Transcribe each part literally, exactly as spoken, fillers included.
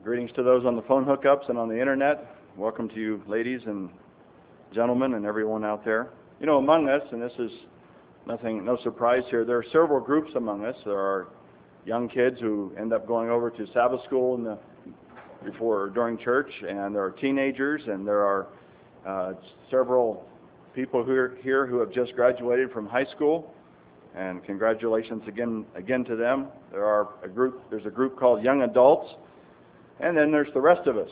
Greetings to those on the phone hookups and on the internet. Welcome to you ladies and gentlemen and everyone out there. You know, among us, and this is nothing, no surprise here, there are several groups among us. There are young kids who end up going over to Sabbath school in the, before or during church, and there are teenagers, and there are uh, several people who are here who have just graduated from high school, and congratulations again again to them. There are a group. There's a group called young adults, and then there's the rest of us,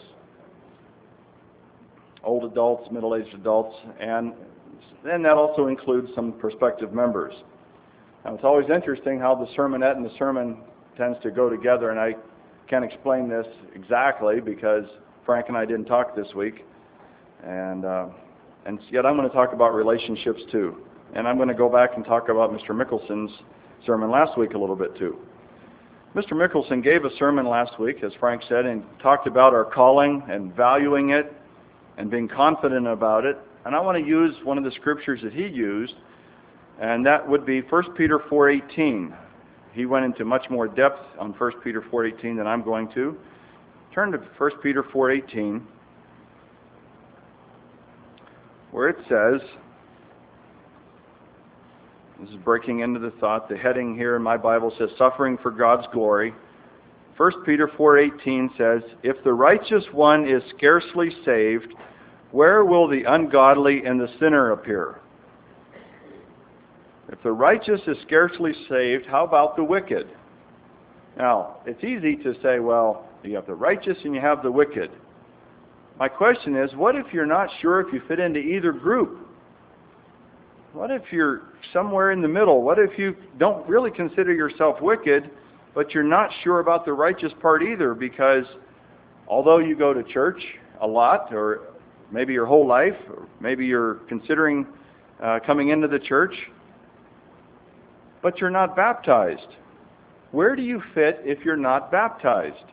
old adults, middle-aged adults, and then that also includes some prospective members. Now, it's always interesting how the sermonette and the sermon tends to go together, and I can't explain this exactly because Frank and I didn't talk this week, and uh, and yet I'm going to talk about relationships too. And I'm going to go back and talk about Mister Mickelson's sermon last week a little bit too. Mister Mickelson gave a sermon last week, as Frank said, and talked about our calling and valuing it and being confident about it. And I want to use one of the scriptures that he used, and that would be First Peter four eighteen. He went into much more depth on First Peter four eighteen than I'm going to. Turn to First Peter four eighteen, where it says, this is breaking into the thought, the heading here in my Bible says, Suffering for God's Glory. First Peter four eighteen says, If the righteous one is scarcely saved, where will the ungodly and the sinner appear? If the righteous is scarcely saved, how about the wicked? Now, it's easy to say, well, you have the righteous and you have the wicked. My question is, what if you're not sure if you fit into either group? What if you're somewhere in the middle? What if you don't really consider yourself wicked, but you're not sure about the righteous part either? Because although you go to church a lot, or maybe your whole life, or maybe you're considering uh, coming into the church, but you're not baptized. Where do you fit if you're not baptized?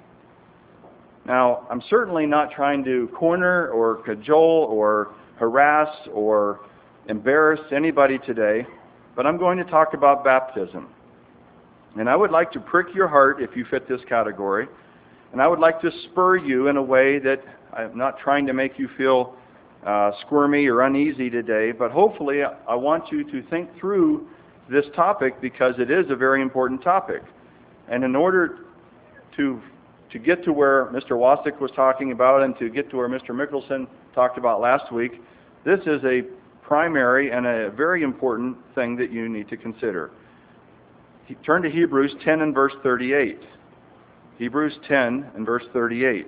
Now, I'm certainly not trying to corner or cajole or harass or embarrass anybody today, but I'm going to talk about baptism. And I would like to prick your heart if you fit this category, and I would like to spur you in a way that I'm not trying to make you feel uh, squirmy or uneasy today, but hopefully I want you to think through this topic because it is a very important topic. And in order to to get to where Mister Wasik was talking about and to get to where Mister Mickelson talked about last week, this is a primary and a very important thing that you need to consider. Turn to Hebrews ten and verse thirty-eight. Hebrews ten and verse thirty-eight.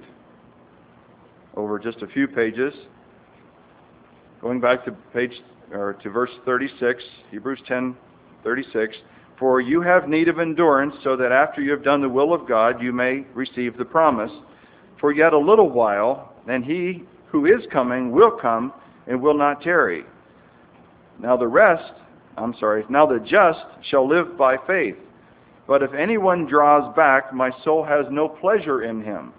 Over just a few pages. Going back to page or to verse thirty-six, Hebrews ten thirty-six. For you have need of endurance, so that after you have done the will of God, you may receive the promise. For yet a little while, and he who is coming will come and will not tarry. Now the rest, I'm sorry, now the just shall live by faith. But if anyone draws back, my soul has no pleasure in him.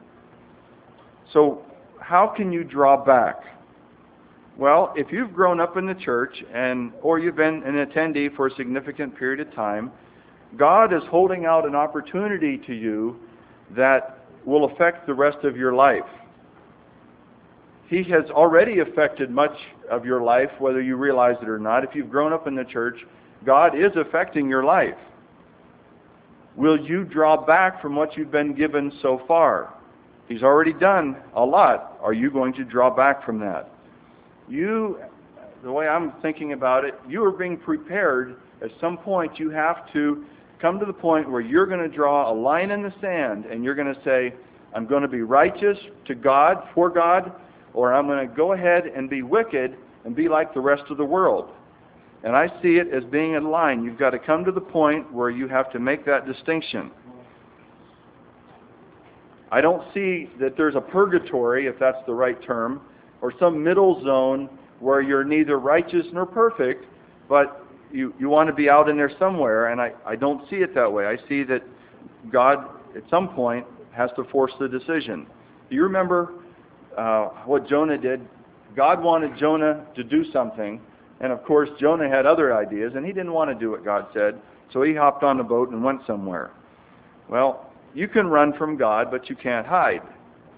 So how can you draw back? Well, if you've grown up in the church and or you've been an attendee for a significant period of time, God is holding out an opportunity to you that will affect the rest of your life. He has already affected much of your life, whether you realize it or not. If you've grown up in the church, God is affecting your life. Will you draw back from what you've been given so far? He's already done a lot. Are you going to draw back from that? You, the way I'm thinking about it, you are being prepared. At some point, you have to come to the point where you're going to draw a line in the sand and you're going to say, I'm going to be righteous to God, for God, or I'm going to go ahead and be wicked and be like the rest of the world. And I see it as being a line. You've got to come to the point where you have to make that distinction. I don't see that there's a purgatory, if that's the right term, or some middle zone where you're neither righteous nor perfect, but you, you want to be out in there somewhere, and I, I don't see it that way. I see that God, at some point, has to force the decision. Do you remember uh, what Jonah did? God wanted Jonah to do something, and of course Jonah had other ideas, and he didn't want to do what God said, so he hopped on the boat and went somewhere. Well, you can run from God, but you can't hide.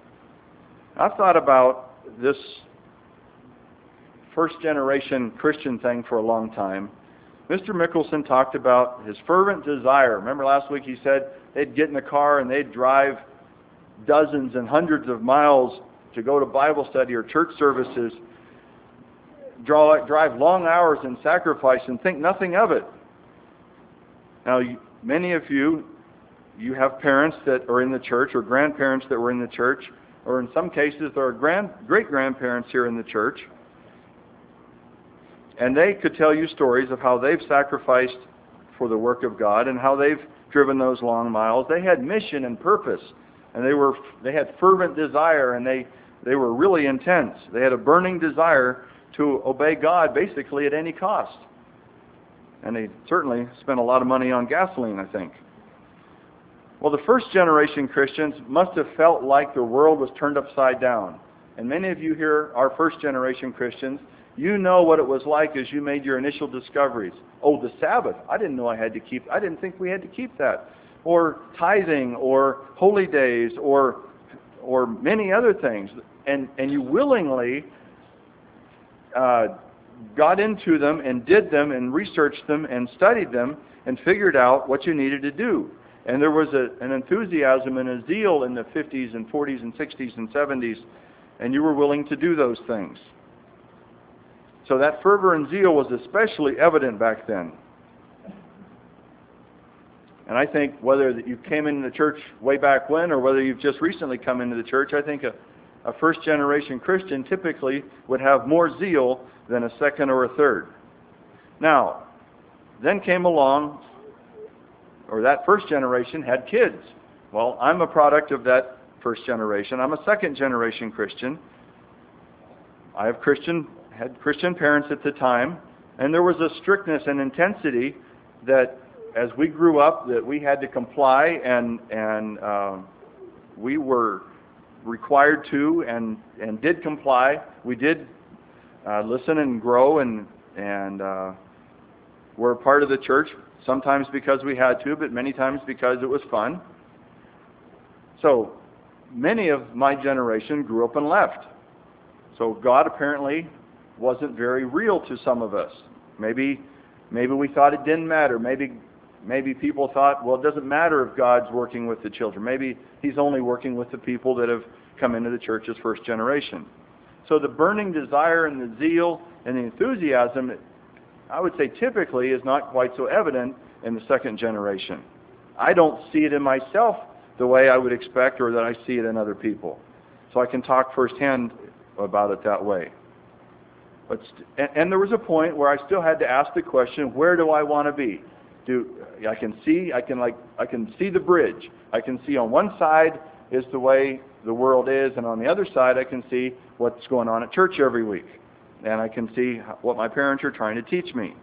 I've thought about this first generation Christian thing for a long time. Mister Mickelson talked about his fervent desire. Remember last week he said they'd get in the car and they'd drive dozens and hundreds of miles to go to Bible study or church services, draw, drive long hours and sacrifice and think nothing of it. Now, many of you, you have parents that are in the church or grandparents that were in the church, or in some cases there are grand, great-grandparents here in the church. And they could tell you stories of how they've sacrificed for the work of God and how they've driven those long miles. They had mission and purpose, and they were they had fervent desire, and they, they were really intense. They had a burning desire to obey God basically at any cost. And they certainly spent a lot of money on gasoline, I think. Well, the first generation Christians must have felt like the world was turned upside down. And many of you here are first generation Christians. You know what it was like as you made your initial discoveries. Oh, the Sabbath. I didn't know I had to keep, I didn't think we had to keep that. Or tithing, or holy days, or or many other things. And, and you willingly uh, got into them and did them and researched them and studied them and figured out what you needed to do. And there was a, an enthusiasm and a zeal in the fifties and forties and sixties and seventies, and you were willing to do those things. So that fervor and zeal was especially evident back then. And I think whether you came into the church way back when or whether you've just recently come into the church, I think a, a first-generation Christian typically would have more zeal than a second or a third. Now, then came along, or that first generation had kids. Well, I'm a product of that first generation. I'm a second-generation Christian. I have Christian had Christian parents at the time, and there was a strictness and intensity that as we grew up that we had to comply, and and uh, we were required to and and did comply. We did uh, listen and grow, and and uh, were a part of the church, sometimes because we had to, but many times because it was fun. So many of my generation grew up and left. So God apparently wasn't very real to some of us. Maybe maybe we thought it didn't matter. Maybe maybe people thought, well, it doesn't matter if God's working with the children. Maybe He's only working with the people that have come into the church as first generation. So the burning desire and the zeal and the enthusiasm, I would say typically, is not quite so evident in the second generation. I don't see it in myself the way I would expect or that I see it in other people. So I can talk firsthand about it that way. But st- and, and there was a point where I still had to ask the question, where do I want to be? Do I can see I can like I can see the bridge. I can see on one side is the way the world is, and on the other side I can see what's going on at church every week. And I can see what my parents are trying to teach me.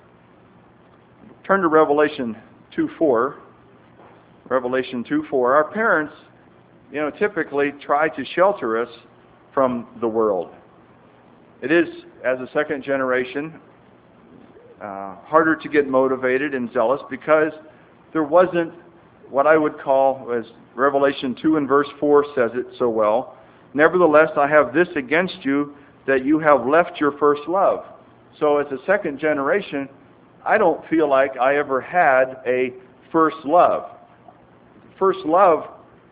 Turn to Revelation two four. Revelation two four. Our parents, you know, typically try to shelter us from the world. It is, as a second generation, uh, harder to get motivated and zealous because there wasn't what I would call, as Revelation two and verse four says it so well, nevertheless I have this against you, that you have left your first love. So as a second generation, I don't feel like I ever had a first love. First love,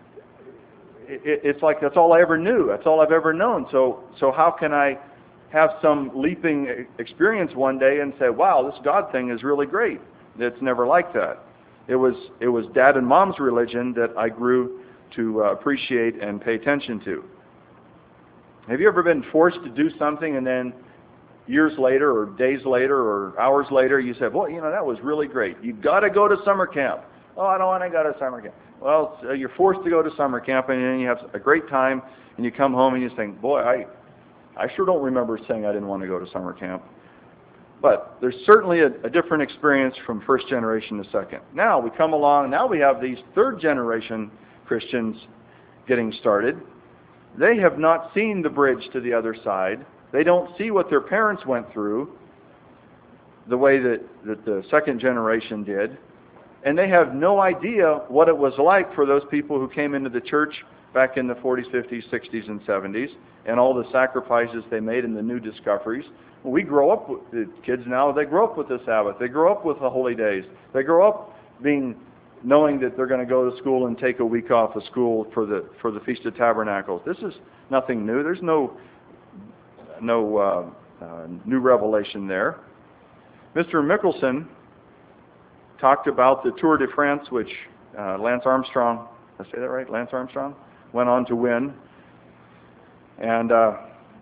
it's like that's all I ever knew. That's all I've ever known. So so how can I have some leaping experience one day and say, wow, this God thing is really great? It's never like that. It was it was Dad and Mom's religion that I grew to uh, appreciate and pay attention to. Have you ever been forced to do something and then years later or days later or hours later you said, well, you know, that was really great. You've got to go to summer camp. Oh, I don't want to go to summer camp. Well, so you're forced to go to summer camp, and then you have a great time, and you come home and you think, boy, I, I sure don't remember saying I didn't want to go to summer camp. But there's certainly a, a different experience from first generation to second. Now we come along, now we have these third generation Christians getting started. They have not seen the bridge to the other side. They don't see what their parents went through the way that, that the second generation did. And they have no idea what it was like for those people who came into the church back in the forties, fifties, sixties, and seventies, and all the sacrifices they made and the new discoveries. We grow up with the kids now, they grow up with the Sabbath. They grow up with the holy days. They grow up being knowing that they're going to go to school and take a week off of school for the for the Feast of Tabernacles. This is nothing new. There's no no uh, uh, new revelation there. Mister Mickelson talked about the Tour de France, which uh, Lance Armstrong, did I say that right? Lance Armstrong went on to win, and uh,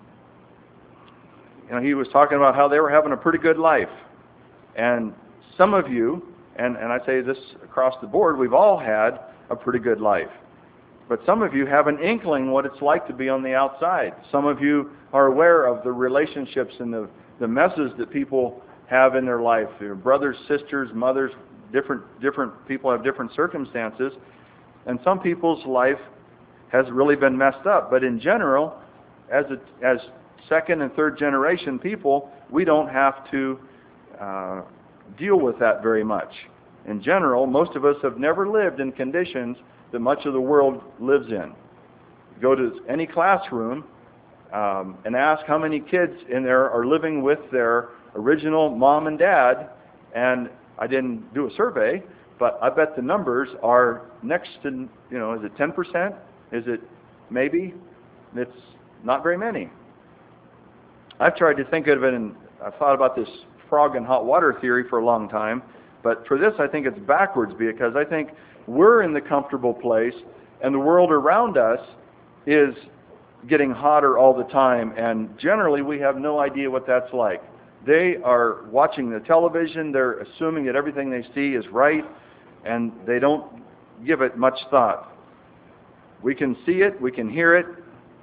you know he was talking about how they were having a pretty good life, and some of you. And, and I say this across the board, we've all had a pretty good life. But some of you have an inkling what it's like to be on the outside. Some of you are aware of the relationships and the, the messes that people have in their life. Their brothers, sisters, mothers, different, different people have different circumstances. And some people's life has really been messed up. But in general, as, a, as second and third generation people, we don't have to Uh, deal with that very much. In general, most of us have never lived in conditions that much of the world lives in. Go to any classroom um, and ask how many kids in there are living with their original mom and dad, and I didn't do a survey, but I bet the numbers are next to, you know, is it ten percent? Is it maybe? It's not very many. I've tried to think of it, and I've thought about this frog in hot water theory for a long time, but for this I think it's backwards, because I think we're in the comfortable place and the world around us is getting hotter all the time, and generally we have no idea what that's like. They are watching the television, they're assuming that everything they see is right, and they don't give it much thought. We can see it, we can hear it,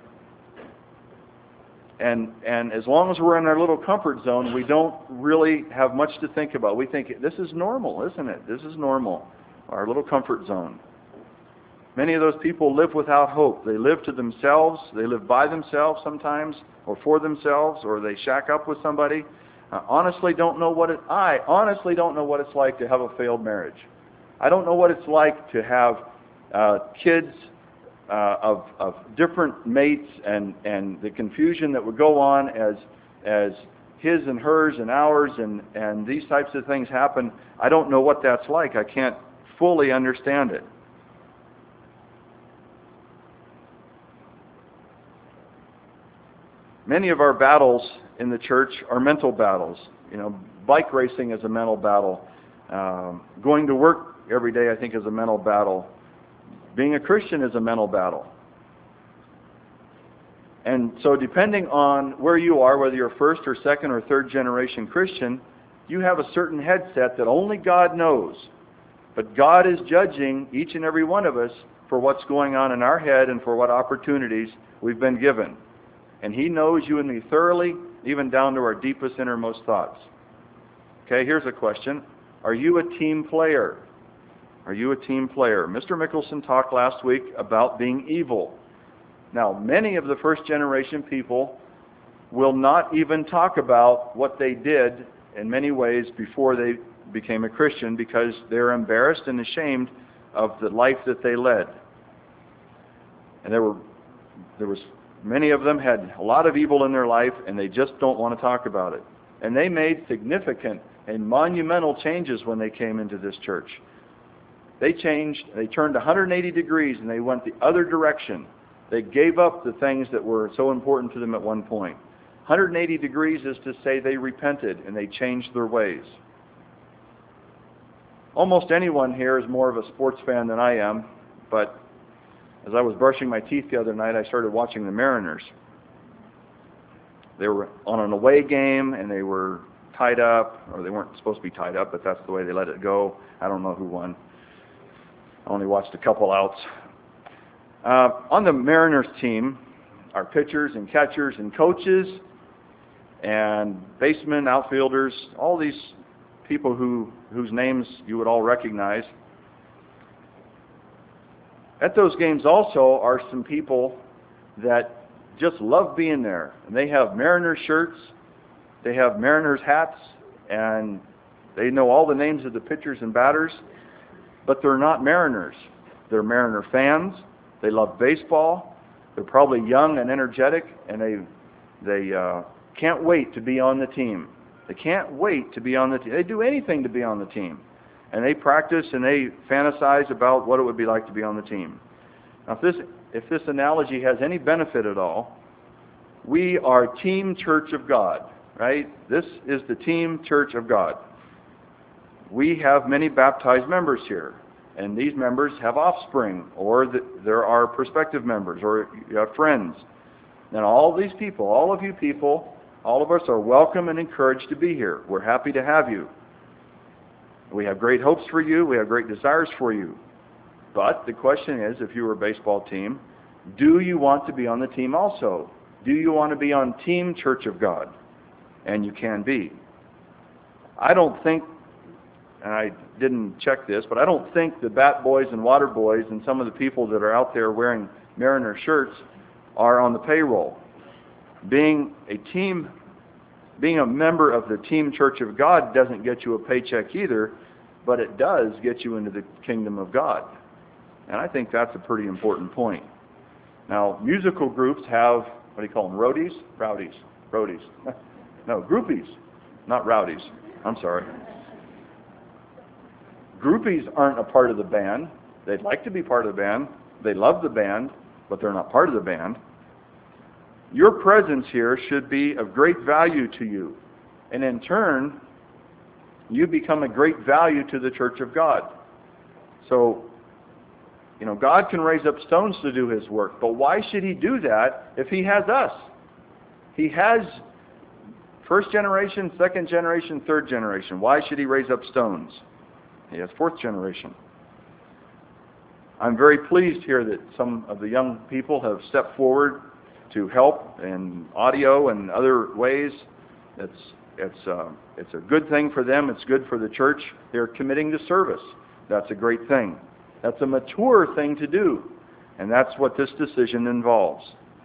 And and as long as we're in our little comfort zone, we don't really have much to think about. We think, this is normal, isn't it? This is normal, our little comfort zone. Many of those people live without hope. They live to themselves. They live by themselves sometimes, or for themselves, or they shack up with somebody. I honestly don't know what it, I honestly don't know what it's like to have a failed marriage. I don't know what it's like to have uh, kids Uh, of, of different mates, and, and the confusion that would go on as as his and hers and ours and, and these types of things happen. I don't know what that's like. I can't fully understand it. Many of our battles in the church are mental battles. You know, bike racing is a mental battle. Um, going to work every day, I think, is a mental battle. Being a Christian is a mental battle. And so depending on where you are, whether you're first or second or third generation Christian, you have a certain headset that only God knows. But God is judging each and every one of us for what's going on in our head and for what opportunities we've been given. And He knows you and me thoroughly, even down to our deepest, innermost thoughts. Okay, here's a question. Are you a team player? Are you a team player? Mister Mickelson talked last week about being evil. Now, many of the first generation people will not even talk about what they did in many ways before they became a Christian, because they're embarrassed and ashamed of the life that they led. And there were there was many of them had a lot of evil in their life, and they just don't want to talk about it. And they made significant and monumental changes when they came into this church. They changed, they turned one hundred eighty degrees, and they went the other direction. They gave up the things that were so important to them at one point. one hundred eighty degrees is to say they repented and they changed their ways. Almost anyone here is more of a sports fan than I am, but as I was brushing my teeth the other night, I started watching the Mariners. They were on an away game, and they were tied up, or they weren't supposed to be tied up, but that's the way they let it go. I don't know who won. I only watched a couple outs. Uh, on the Mariners team are pitchers and catchers and coaches and basemen, outfielders, all these people who whose names you would all recognize. At those games also are some people that just love being there. And they have Mariners shirts, they have Mariners hats, and they know all the names of the pitchers and batters, but they're not Mariners. They're Mariner fans, They love baseball. They're probably young and energetic, and they they uh, can't wait to be on the team. They can't wait to be on the team. They do anything to be on the team. And they practice and they fantasize about what it would be like to be on the team. Now, if this, if this analogy has any benefit at all, we are Team Church of God, right? This is the Team Church of God. We have many baptized members here, and these members have offspring, or the, there are prospective members, or you have friends. And all these people, all of you people, all of us are welcome and encouraged to be here. We're happy to have you. We have great hopes for you. We have great desires for you. But the question is, if you were a baseball team, do you want to be on the team also? Do you want to be on Team Church of God? And you can be. I don't think, and I didn't check this, but I don't think the Bat Boys and Water Boys and some of the people that are out there wearing Mariner shirts are on the payroll. Being a team, being a member of the Team Church of God doesn't get you a paycheck either, but it does get you into the kingdom of God. And I think that's a pretty important point. Now, musical groups have, what do you call them, roadies? Rowdies. Roadies. No, groupies, not rowdies. I'm sorry. Groupies aren't a part of the band. They'd like to be part of the band. They love the band, but they're not part of the band. Your presence here should be of great value to you. And in turn, you become a great value to the Church of God. So, you know, God can raise up stones to do His work, but why should He do that if He has us? He has first generation, second generation, third generation. Why should He raise up stones? He has fourth generation. I'm very pleased here that some of the young people have stepped forward to help in audio and other ways. It's it's uh, it's a good thing for them. It's good for the church. They're committing to service. That's a great thing. That's a mature thing to do, and that's what this decision involves.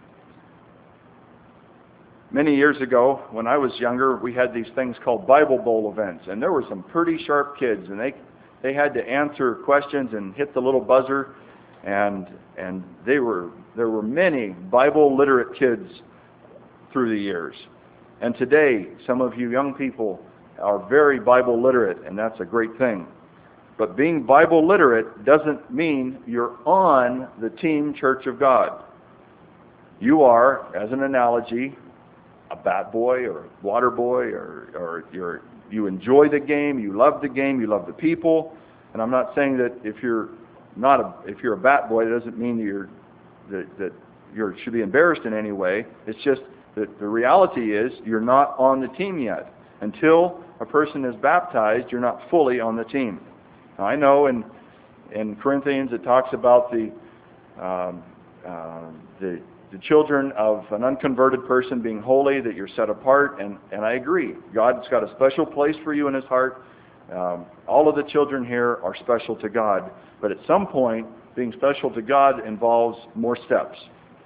Many years ago, when I was younger, we had these things called Bible Bowl events, and there were some pretty sharp kids, and they they had to answer questions and hit the little buzzer, and and they were there were many Bible literate kids through the years. And today, some of you young people are very Bible literate, and that's a great thing. But being Bible literate doesn't mean you're on the Team Church of God. You are, as an analogy, a bat boy or a water boy, or, or you're, you enjoy the game, you love the game, you love the people. And I'm not saying that if you're not a, if you're a bat boy, it doesn't mean that you're that, that you should be embarrassed in any way. It's just that the reality is you're not on the team yet. Until a person is baptized, you're not fully on the team. Now, I know in in Corinthians it talks about the um, uh, the the children of an unconverted person being holy, that you're set apart, and, and I agree. God's got a special place for you in His heart. Um, all of the children here are special to God, but at some point, being special to God involves more steps.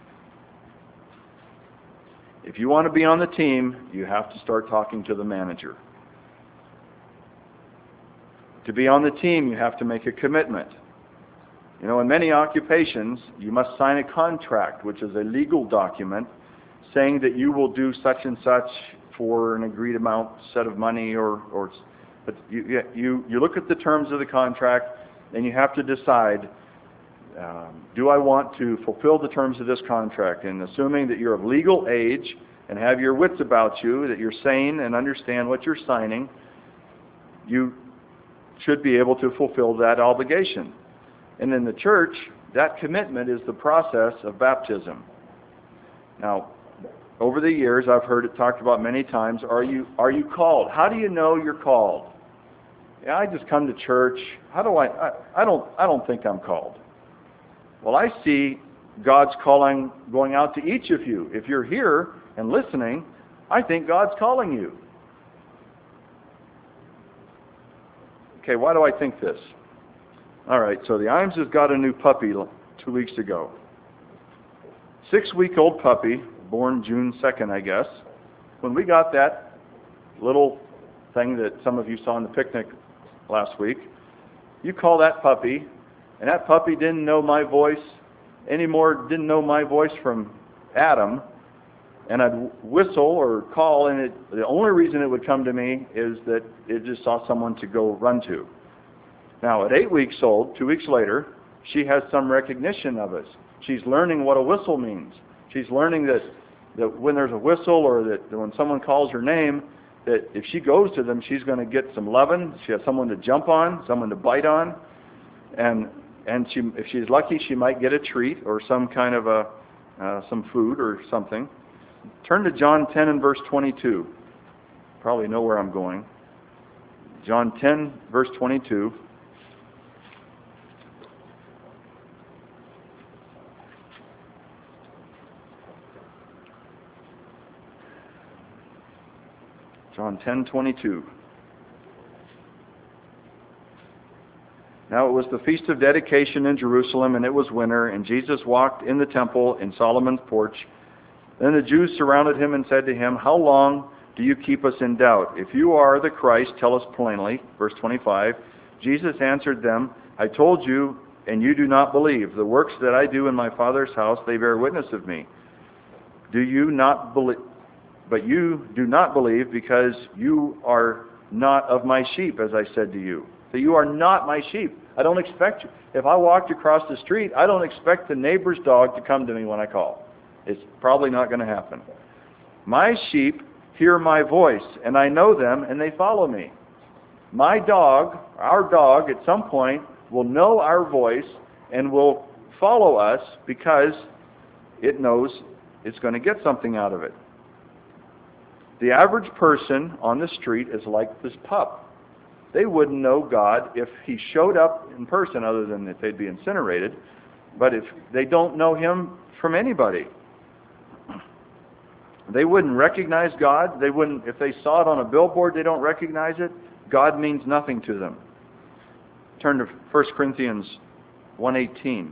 If you want to be on the team, you have to start talking to the manager. To be on the team, you have to make a commitment. You know, in many occupations, you must sign a contract, which is a legal document saying that you will do such and such for an agreed amount, set of money, or, or but you, you, you look at the terms of the contract, and you have to decide, um, do I want to fulfill the terms of this contract? And assuming that you're of legal age and have your wits about you, that you're sane and understand what you're signing, you should be able to fulfill that obligation. And in the church, that commitment is the process of baptism. Now, over the years, I've heard it talked about many times, are you are you called? How do you know you're called? Yeah, I just come to church. How do I, I I don't I don't think I'm called. Well, I see God's calling going out to each of you. If you're here and listening, I think God's calling you. Okay, why do I think this? All right, so the Imeses got a new puppy two weeks ago. Six-week-old puppy, born June second, I guess. When we got that little thing that some of you saw in the picnic last week, you call that puppy, and that puppy didn't know my voice, anymore didn't know my voice from Adam, and I'd whistle or call, and it, the only reason it would come to me is that it just saw someone to go run to. Now, at eight weeks old, two weeks later, she has some recognition of us. She's learning what a whistle means. She's learning that, that when there's a whistle, or that when someone calls her name, that if she goes to them, she's going to get some loving. She has someone to jump on, someone to bite on, and and she, if she's lucky, she might get a treat or some kind of a uh, some food or something. Turn to John ten and verse twenty-two. Probably know where I'm going. John ten, verse twenty-two. John ten, twenty-two. Now it was the Feast of Dedication in Jerusalem, and it was winter, and Jesus walked in the temple in Solomon's porch. Then the Jews surrounded him and said to him, "How long do you keep us in doubt? If you are the Christ, tell us plainly." Verse twenty-five. Jesus answered them, "I told you, and you do not believe. The works that I do in my Father's house, they bear witness of me. Do you not believe? But you do not believe because you are not of my sheep, as I said to you." So you are not my sheep. I don't expect you. If I walked across the street, I don't expect the neighbor's dog to come to me when I call. It's probably not going to happen. My sheep hear my voice, and I know them, and they follow me. My dog, our dog, at some point will know our voice and will follow us because it knows it's going to get something out of it. The average person on the street is like this pup. They wouldn't know God if he showed up in person, other than that they'd be incinerated. But if they don't know him from anybody, they wouldn't recognize God. They wouldn't, if they saw it on a billboard, they don't recognize it. God means nothing to them. Turn to First Corinthians one eighteen.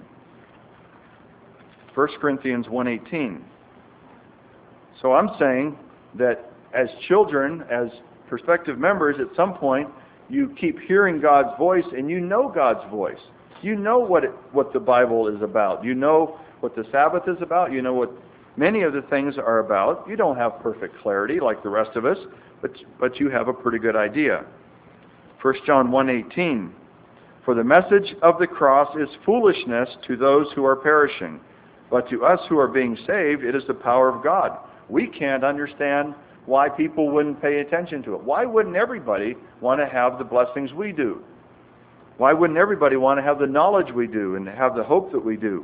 First Corinthians one eighteen. So I'm saying that as children, as prospective members, at some point, you keep hearing God's voice, and you know God's voice. You know what it, what the Bible is about. You know what the Sabbath is about. You know what many of the things are about. You don't have perfect clarity like the rest of us, but but you have a pretty good idea. First John one eighteen. For the message of the cross is foolishness to those who are perishing, but to us who are being saved, it is the power of God. We can't understand why people wouldn't pay attention to it. Why wouldn't everybody want to have the blessings we do? Why wouldn't everybody want to have the knowledge we do and have the hope that we do?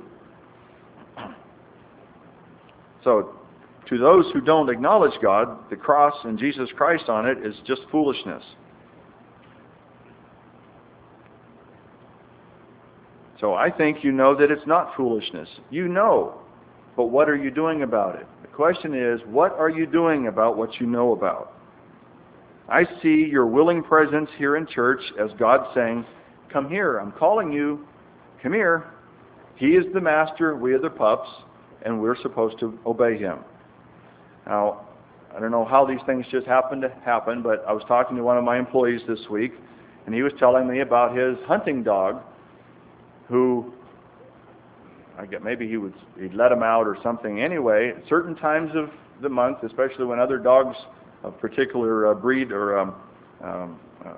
So, to those who don't acknowledge God, the cross and Jesus Christ on it is just foolishness. So I think you know that it's not foolishness. You know, but what are you doing about it? The question is, what are you doing about what you know about? I see your willing presence here in church as God saying, "Come here, I'm calling you. Come here." He is the master, we are the pups, and we're supposed to obey him. Now, I don't know how these things just happen to happen, but I was talking to one of my employees this week, and he was telling me about his hunting dog, who I get maybe he would he'd let him out or something. Anyway, at certain times of the month, especially when other dogs of particular uh, breed or um, um, uh,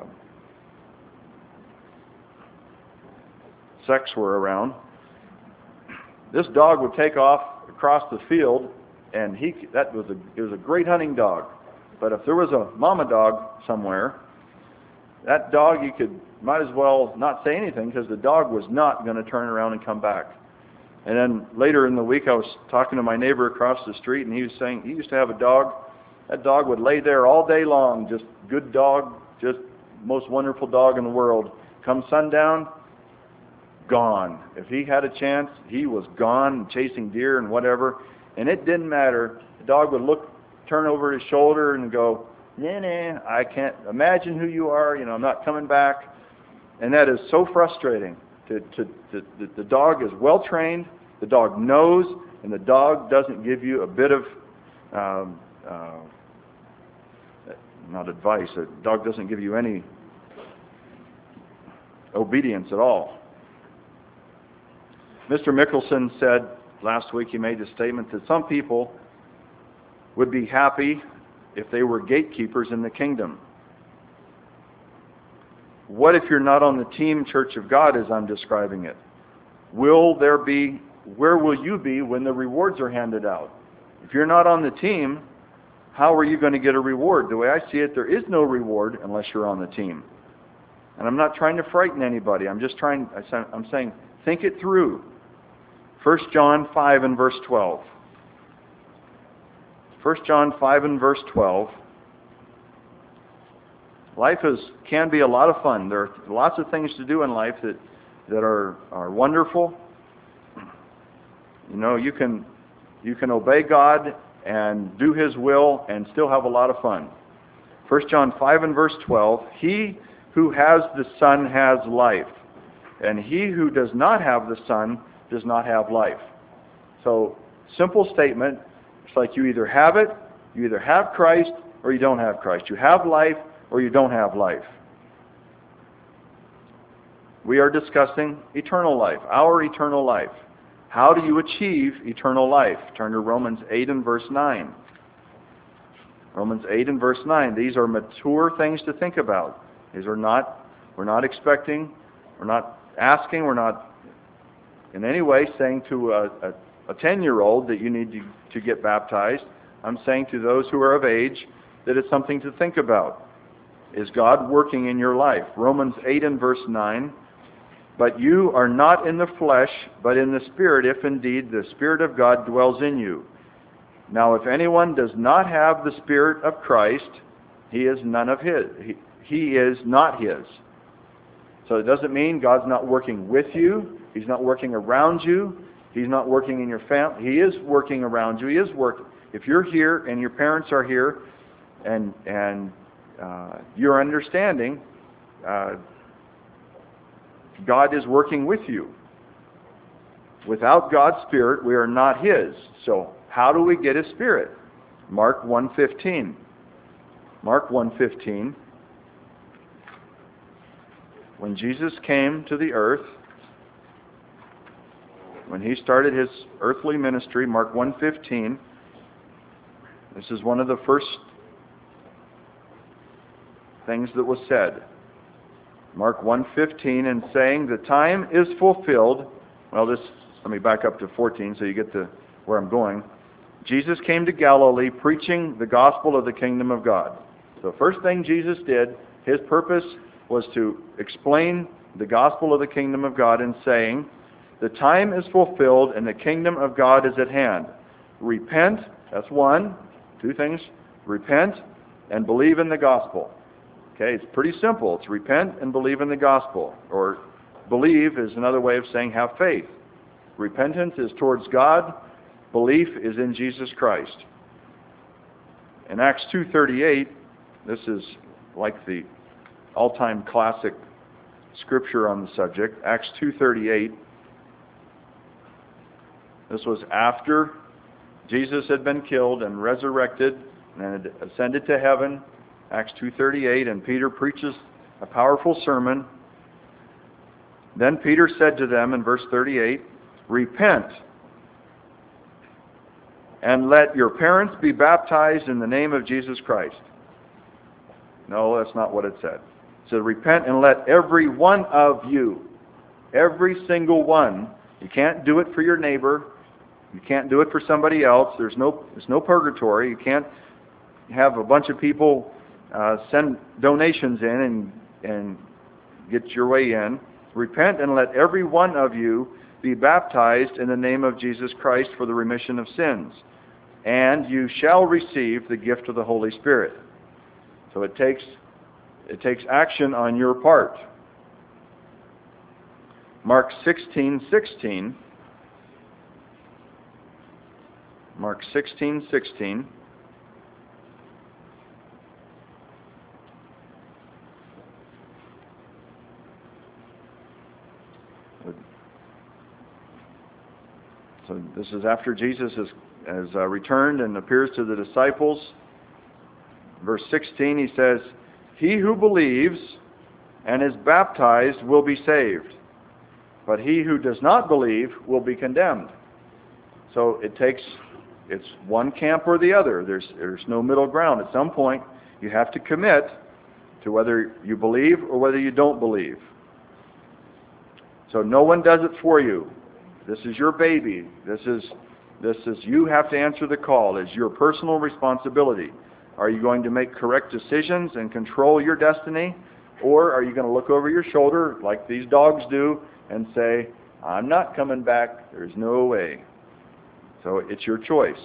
sex were around, this dog would take off across the field, and he that was a it was a great hunting dog. But if there was a mama dog somewhere, that dog, you could might as well not say anything, because the dog was not going to turn around and come back. And then later in the week, I was talking to my neighbor across the street, and he was saying he used to have a dog. That dog would lay there all day long, just good dog, just most wonderful dog in the world. Come sundown, gone. If he had a chance, he was gone, chasing deer and whatever. And it didn't matter. The dog would look, turn over his shoulder and go, "Nah, nah, I can't imagine who you are. You know, I'm not coming back." And that is so frustrating. To, to, to, to, the dog is well trained, the dog knows, and the dog doesn't give you a bit of, um, uh, not advice, the dog doesn't give you any obedience at all. Mister Mickelson said last week, he made the statement that some people would be happy if they were gatekeepers in the kingdom. What if you're not on the team Church of God as I'm describing it? Will there be, where will you be when the rewards are handed out? If you're not on the team, how are you going to get a reward? The way I see it, there is no reward unless you're on the team. And I'm not trying to frighten anybody. I'm just trying, I'm saying, think it through. First John five and verse twelve. First John five and verse twelve. Life is can be a lot of fun. There are lots of things to do in life that, that are, are wonderful. You know, you can you can obey God and do His will and still have a lot of fun. First John five and verse twelve. He who has the Son has life, and he who does not have the Son does not have life. So, simple statement. It's like you either have it, you either have Christ, or you don't have Christ. You have life, or you don't have life. We are discussing eternal life, our eternal life. How do you achieve eternal life? Turn to Romans eight and verse nine. Romans eight and verse nine. These are mature things to think about. These are not, we're not expecting, we're not asking, we're not in any way saying to a, a, a ten-year-old that you need to, to get baptized. I'm saying to those who are of age that it's something to think about. Is God working in your life? Romans eight and verse nine. But you are not in the flesh, but in the Spirit, if indeed the Spirit of God dwells in you. Now if anyone does not have the Spirit of Christ, he is none of his. He, he is not his. So it doesn't mean God's not working with you. He's not working around you. He's not working in your family. He is working around you. He is working. If you're here and your parents are here and and uh, you're understanding, uh, God is working with you. Without God's Spirit, we are not His. So how do we get His Spirit? Mark one fifteen. Mark one fifteen. When Jesus came to the earth, when He started His earthly ministry, Mark one fifteen, this is one of the first things that was said. Mark one fifteen, and saying, the time is fulfilled. Well, this, let me back up to fourteen so you get to where I'm going. Jesus came to Galilee preaching the gospel of the kingdom of God. So the first thing Jesus did, His purpose was to explain the gospel of the kingdom of God and saying, the time is fulfilled and the kingdom of God is at hand. Repent, that's one. Two things. Repent and believe in the gospel. Okay, it's pretty simple. It's repent and believe in the gospel. Or believe is another way of saying have faith. Repentance is towards God. Belief is in Jesus Christ. In Acts two thirty-eight, this is like the all-time classic scripture on the subject. Acts two thirty-eight. This was after Jesus had been killed and resurrected and had ascended to heaven. Acts two thirty-eight, and Peter preaches a powerful sermon. Then Peter said to them in verse thirty-eight, repent and let your parents be baptized in the name of Jesus Christ. No, that's not what it said. It said, repent and let every one of you, every single one, you can't do it for your neighbor, you can't do it for somebody else, there's no, there's no purgatory, you can't have a bunch of people uh, send donations in and, and get your way in. Repent and let every one of you be baptized in the name of Jesus Christ for the remission of sins, and you shall receive the gift of the Holy Spirit. So it takes it takes action on your part. Mark sixteen sixteen. Mark sixteen sixteen. So this is after Jesus has, has uh, returned and appears to the disciples. Verse sixteen, he says, he who believes and is baptized will be saved, but he who does not believe will be condemned. So it takes, it's one camp or the other. There's, there's no middle ground. At some point, you have to commit to whether you believe or whether you don't believe. So no one does it for you. This is your baby. This is, this is, you have to answer the call. It's your personal responsibility. Are you going to make correct decisions and control your destiny? Or are you going to look over your shoulder like these dogs do and say, I'm not coming back. There's no way. So it's your choice.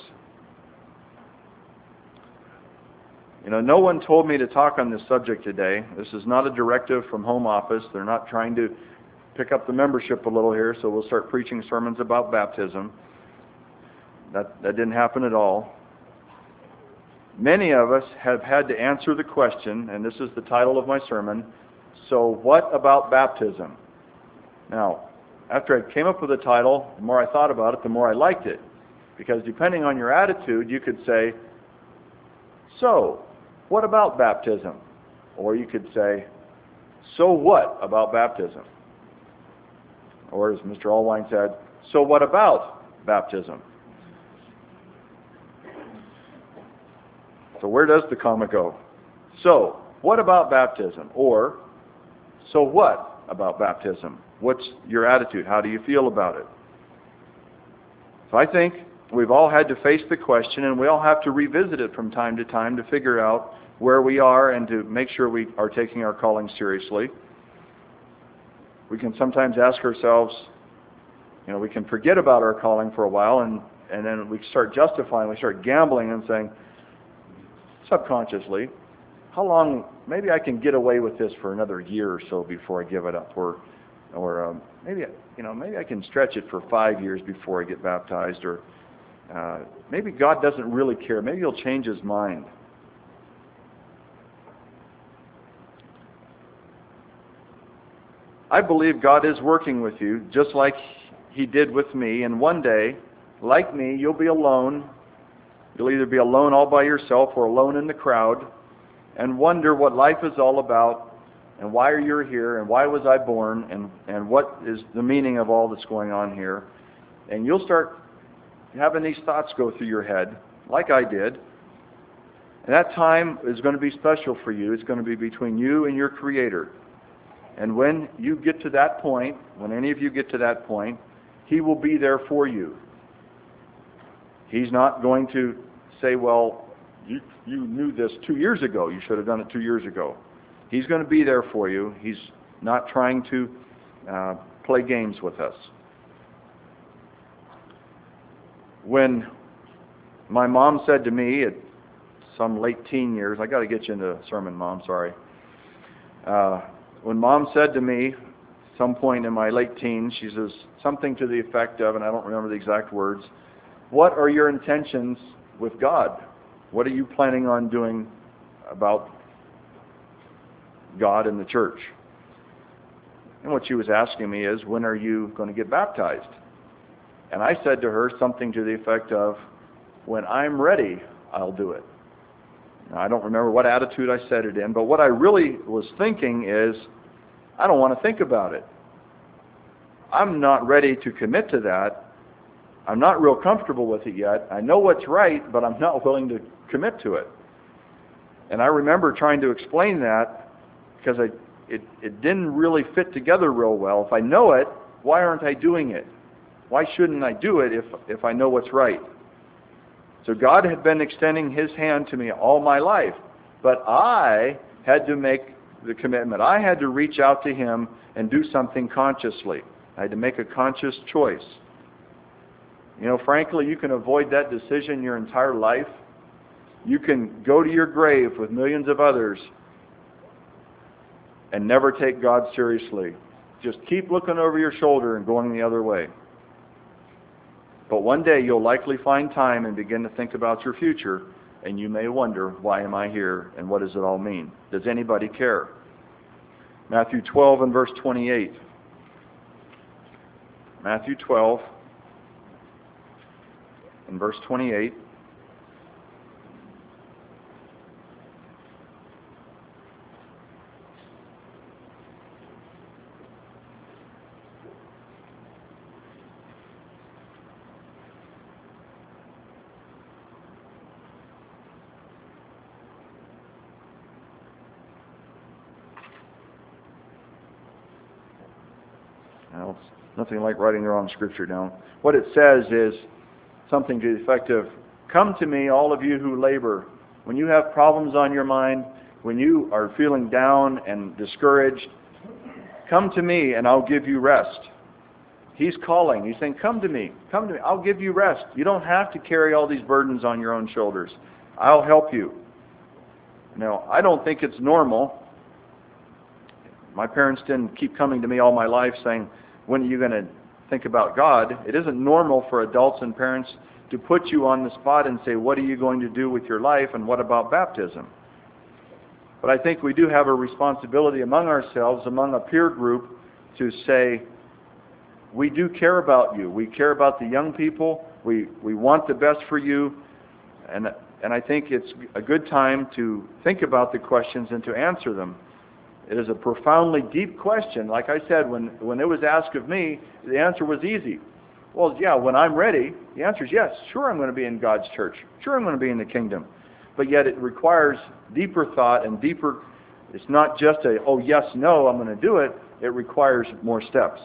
You know, no one told me to talk on this subject today. This is not a directive from home office. They're not trying to pick up the membership a little here, so we'll start preaching sermons about baptism. That, that didn't happen at all. Many of us have had to answer the question, and this is the title of my sermon, so what about baptism? Now, after I came up with the title, the more I thought about it, the more I liked it. Because depending on your attitude, you could say, so, what about baptism? Or you could say, so what about baptism? Or as Mister Allwine said, so what about baptism? So where does the comma go? So, what about baptism? Or, so what about baptism? What's your attitude? How do you feel about it? So I think we've all had to face the question, and we all have to revisit it from time to time to figure out where we are and to make sure we are taking our calling seriously. We can sometimes ask ourselves, you know, we can forget about our calling for a while, and, and then we start justifying, we start gambling and saying, subconsciously, how long, maybe I can get away with this for another year or so before I give it up, or or um, maybe, you know, maybe I can stretch it for five years before I get baptized, or uh, maybe God doesn't really care. Maybe He'll change His mind. I believe God is working with you, just like He did with me, and one day, like me, you'll be alone. You'll either be alone all by yourself or alone in the crowd and wonder what life is all about and why are you here and why was I born and, and what is the meaning of all that's going on here. And you'll start having these thoughts go through your head like I did. And that time is going to be special for you. It's going to be between you and your Creator. And when you get to that point, when any of you get to that point, He will be there for you. He's not going to say, well, you, you knew this two years ago. You should have done it two years ago. He's going to be there for you. He's not trying to uh, play games with us. When my mom said to me at some late teen years, I got to get you into a sermon, Mom, sorry. Uh, when Mom said to me, some point in my late teens, she says something to the effect of, and I don't remember the exact words, what are your intentions with God? What are you planning on doing about God and the church? And what she was asking me is, when are you going to get baptized? And I said to her something to the effect of, when I'm ready, I'll do it. Now, I don't remember what attitude I said it in, but what I really was thinking is, I don't want to think about it. I'm not ready to commit to that. I'm not real comfortable with it yet. I know what's right, but I'm not willing to commit to it. And I remember trying to explain that because I, it, it didn't really fit together real well. If I know it, why aren't I doing it? Why shouldn't I do it if, if I know what's right? So God had been extending His hand to me all my life, but I had to make the commitment. I had to reach out to Him and do something consciously. I had to make a conscious choice. You know, frankly, you can avoid that decision your entire life. You can go to your grave with millions of others and never take God seriously. Just keep looking over your shoulder and going the other way. But one day you'll likely find time and begin to think about your future, and you may wonder, why am I here and what does it all mean? Does anybody care? Matthew twelve and verse twenty-eight. Matthew twelve and verse twenty-eight. Well, it's nothing like writing the wrong scripture down. What it says is something to the effect of, come to me, all of you who labor. When you have problems on your mind, when you are feeling down and discouraged, come to me and I'll give you rest. He's calling. He's saying, come to me. Come to me. I'll give you rest. You don't have to carry all these burdens on your own shoulders. I'll help you. Now, I don't think it's normal. My parents didn't keep coming to me all my life saying, when are you going to think about God? It isn't normal for adults and parents to put you on the spot and say, what are you going to do with your life, and what about baptism? But I think we do have a responsibility among ourselves, among a peer group, to say, we do care about you. We care about the young people. We we want the best for you. And and I think it's a good time to think about the questions and to answer them. It is a profoundly deep question. Like I said, when, when it was asked of me, the answer was easy. Well, yeah, when I'm ready, the answer is yes. Sure, I'm going to be in God's church. Sure, I'm going to be in the kingdom. But yet it requires deeper thought and deeper, it's not just a, oh, yes, no, I'm going to do it. It requires more steps.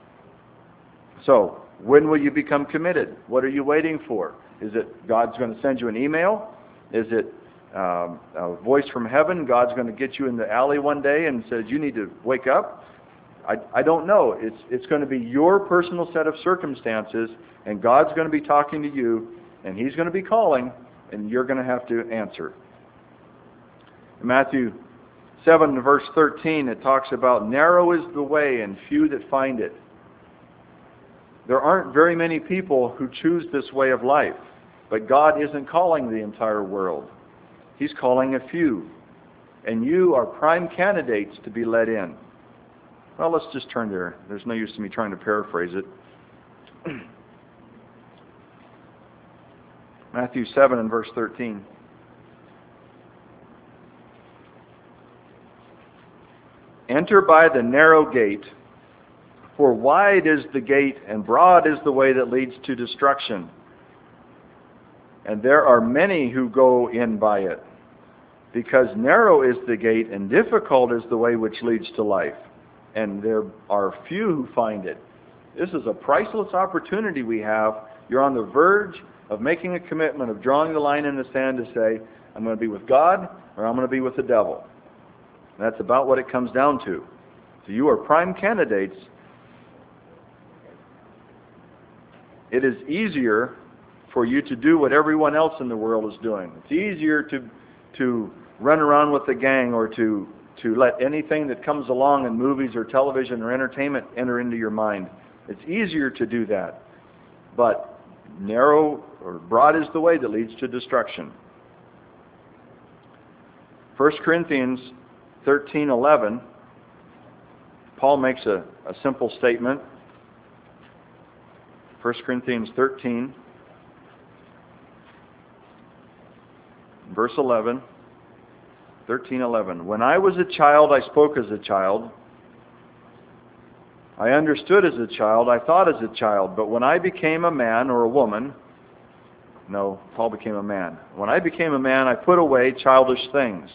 So, when will you become committed? What are you waiting for? Is it God's going to send you an email? Is it um, a voice from heaven? God's going to get you in the alley one day and says, you need to wake up? I, I don't know. It's, it's going to be your personal set of circumstances, and God's going to be talking to you, and He's going to be calling, and you're going to have to answer. In Matthew seven, verse thirteen, it talks about, narrow is the way, and few that find it. There aren't very many people who choose this way of life, but God isn't calling the entire world. He's calling a few, and you are prime candidates to be let in. Well, let's just turn there. There's no use to me trying to paraphrase it. Matthew seven and verse thirteen. Enter by the narrow gate, for wide is the gate and broad is the way that leads to destruction. And there are many who go in by it. Because narrow is the gate and difficult is the way which leads to life. And there are few who find it. This is a priceless opportunity we have. You're on the verge of making a commitment, of drawing the line in the sand to say, I'm going to be with God or I'm going to be with the devil. And that's about what it comes down to. So you are prime candidates. It is easier for you to do what everyone else in the world is doing. It's easier to to run around with the gang or to, to let anything that comes along in movies or television or entertainment enter into your mind. It's easier to do that. But narrow or broad is the way that leads to destruction. First Corinthians thirteen eleven, Paul makes a, a simple statement. First Corinthians thirteen, verse eleven, thirteen eleven. When I was a child, I spoke as a child. I understood as a child. I thought as a child. But when I became a man or a woman, no, Paul became a man. When I became a man, I put away childish things.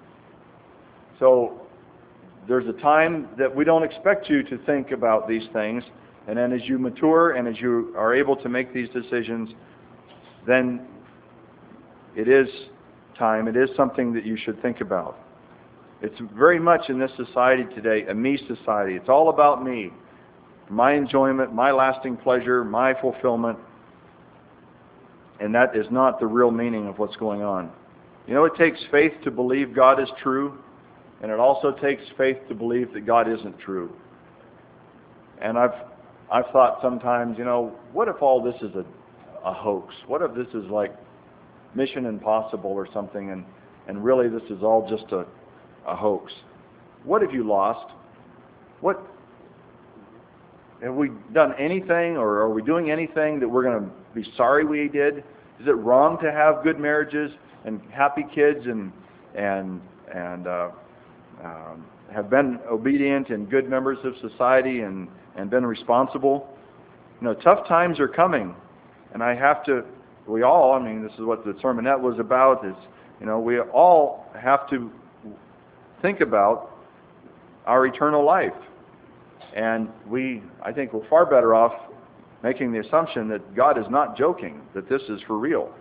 So there's a time that we don't expect you to think about these things. And then as you mature and as you are able to make these decisions, then it is time. It is something that you should think about. It's very much in this society today a me society. It's all about me. My enjoyment, my lasting pleasure, my fulfillment. And that is not the real meaning of what's going on. You know, it takes faith to believe God is true. And it also takes faith to believe that God isn't true. And I've I've thought sometimes, you know, what if all this is a, a hoax? What if this is like Mission Impossible or something, and, and really this is all just a, a hoax? What have you lost? What have we done anything, or are we doing anything that we're going to be sorry we did? Is it wrong to have good marriages and happy kids and and and uh, um, have been obedient and good members of society and and been responsible? You know, tough times are coming, and I have to. We all, I mean, this is what the sermonette was about. Is you know, we all have to think about our eternal life. And we, I think we're far better off making the assumption that God is not joking, that this is for real.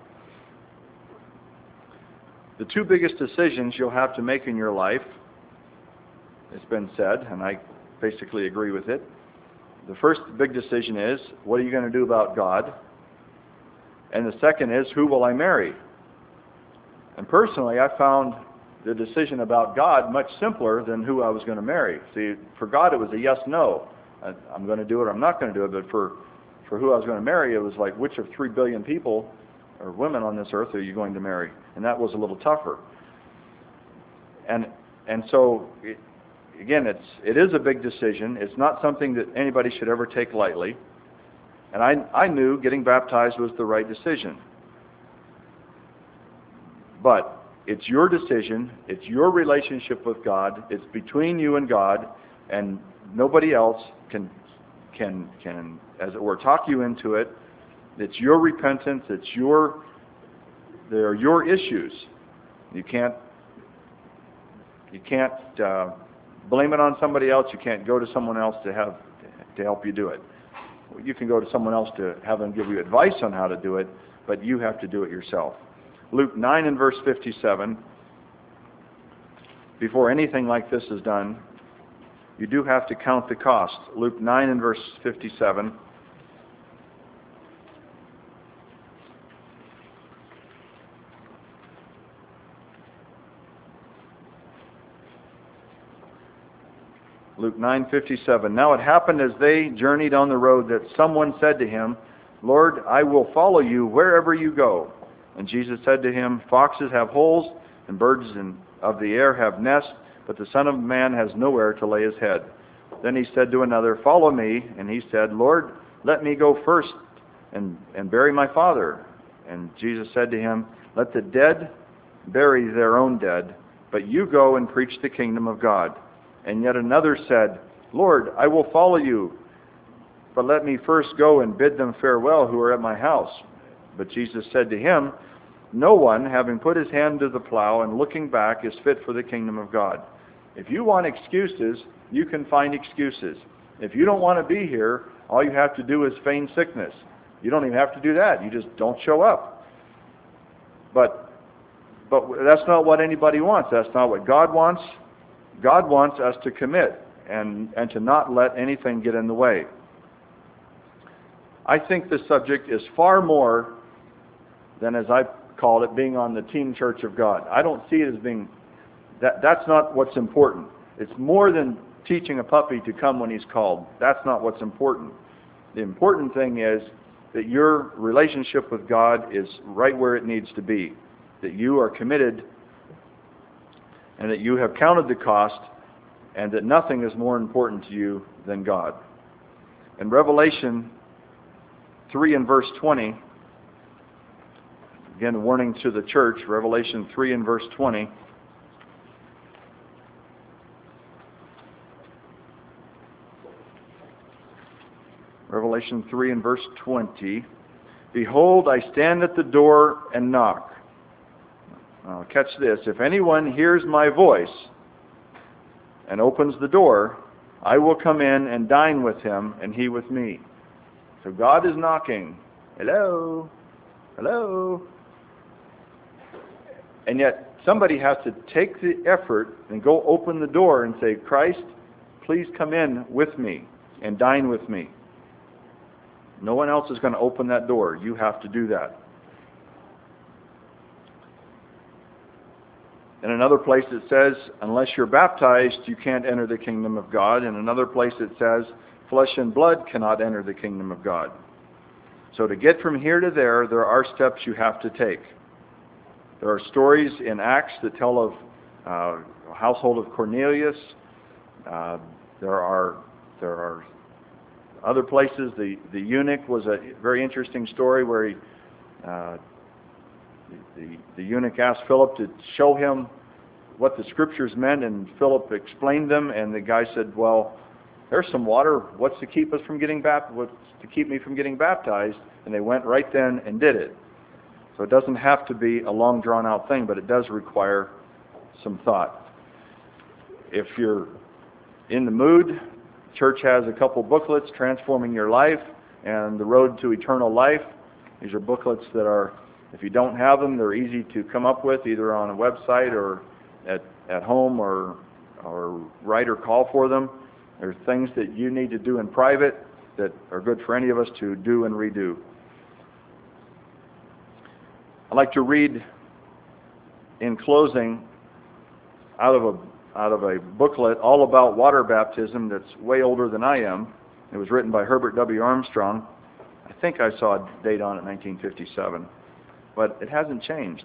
The two biggest decisions you'll have to make in your life, it's been said, and I basically agree with it. The first big decision is, what are you going to do about God? And the second is, who will I marry? And personally, I found the decision about God much simpler than who I was going to marry. See, for God it was a yes-no. I'm going to do it or I'm not going to do it. But for, for who I was going to marry, it was like, which of three billion people or women on this earth are you going to marry? And that was a little tougher. And and so, it, again, it's it is a big decision. It's not something that anybody should ever take lightly. And I I knew getting baptized was the right decision. But it's your decision. It's your relationship with God. It's between you and God, and nobody else can can can, as it were, talk you into it. It's your repentance. It's your they're your issues. You can't you can't uh, blame it on somebody else. You can't go to someone else to have to help you do it. You can go to someone else to have them give you advice on how to do it, but you have to do it yourself. Luke nine and verse fifty-seven, before anything like this is done, you do have to count the cost. Luke nine and verse fifty-seven. Luke nine fifty-seven. Now it happened as they journeyed on the road that someone said to him, Lord, I will follow you wherever you go. And Jesus said to him, foxes have holes, and birds in, of the air have nests, but the Son of Man has nowhere to lay his head. Then he said to another, follow me. And he said, Lord, let me go first and, and bury my father. And Jesus said to him, let the dead bury their own dead, but you go and preach the kingdom of God. And yet another said, Lord, I will follow you, but let me first go and bid them farewell who are at my house. But Jesus said to him, no one, having put his hand to the plow and looking back, is fit for the kingdom of God. If you want excuses, you can find excuses. If you don't want to be here, all you have to do is feign sickness. You don't even have to do that. You just don't show up. But, but that's not what anybody wants. That's not what God wants. God wants us to commit and, and to not let anything get in the way. I think this subject is far more than, as I call it, being on the team church of God. I don't see it as being, that. that's not what's important. It's more than teaching a puppy to come when he's called. That's not what's important. The important thing is that your relationship with God is right where it needs to be. That you are committed and that you have counted the cost and that nothing is more important to you than God. In Revelation three and verse twenty, again, a warning to the church, Revelation three and verse twenty. Revelation three and verse twenty. Behold, I stand at the door and knock. Now, catch this. If anyone hears my voice and opens the door, I will come in and dine with him and he with me. So God is knocking. Hello? Hello? And yet somebody has to take the effort and go open the door and say, Christ, please come in with me and dine with me. No one else is going to open that door. You have to do that. In another place it says, unless you're baptized, you can't enter the kingdom of God. In another place it says, flesh and blood cannot enter the kingdom of God. So to get from here to there, there are steps you have to take. There are stories in Acts that tell of uh, the household of Cornelius. Uh, there are there are other places. The the eunuch was a very interesting story where he uh, the, the the eunuch asked Philip to show him what the scriptures meant, and Philip explained them. And the guy said, "Well, there's some water. What's to keep us from getting baptized? What's to keep me from getting baptized?" And they went right then and did it. So it doesn't have to be a long, drawn-out thing, but it does require some thought. If you're in the mood church has a couple booklets, Transforming Your Life and The Road to Eternal Life. These are booklets that are, if you don't have them, they're easy to come up with, either on a website or at, at home, or, or write or call for them. There's things that you need to do in private that are good for any of us to do and redo. I'd like to read, in closing, out of a out of a booklet all about water baptism that's way older than I am. It was written by Herbert W. Armstrong. I think I saw a date on it, nineteen fifty-seven, but it hasn't changed.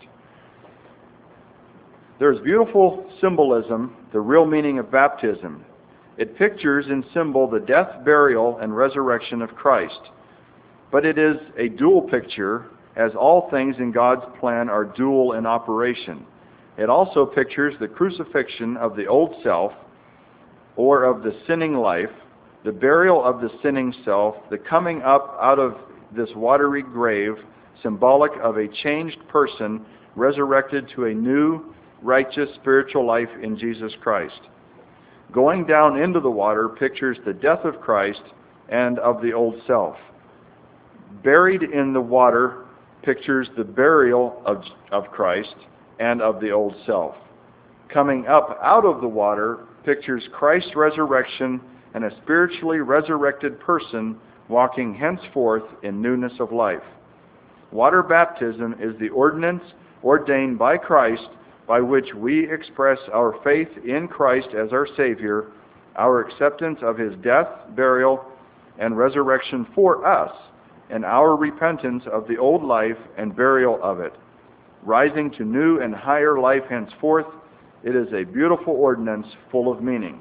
There's beautiful symbolism, the real meaning of baptism. It pictures in symbol the death, burial, and resurrection of Christ. But it is a dual picture, as all things in God's plan are dual in operation. It also pictures the crucifixion of the old self, or of the sinning life, the burial of the sinning self, the coming up out of this watery grave, symbolic of a changed person resurrected to a new, righteous spiritual life in Jesus Christ. Going down into the water pictures the death of Christ and of the old self. Buried in the water pictures the burial of, of Christ and of the old self. Coming up out of the water pictures Christ's resurrection and a spiritually resurrected person walking henceforth in newness of life. Water baptism is the ordinance ordained by Christ by which we express our faith in Christ as our Savior, our acceptance of His death, burial, and resurrection for us, and our repentance of the old life and burial of it. Rising to new and higher life henceforth, it is a beautiful ordinance full of meaning.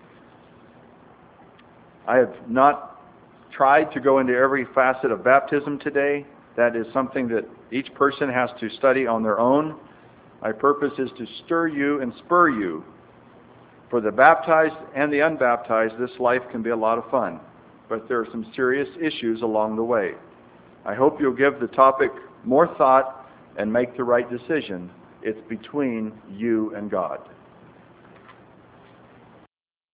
I have not tried to go into every facet of baptism today. That is something that each person has to study on their own. My purpose is to stir you and spur you. For the baptized and the unbaptized, this life can be a lot of fun, but there are some serious issues along the way. I hope you'll give the topic more thought and make the right decision. It's between you and God.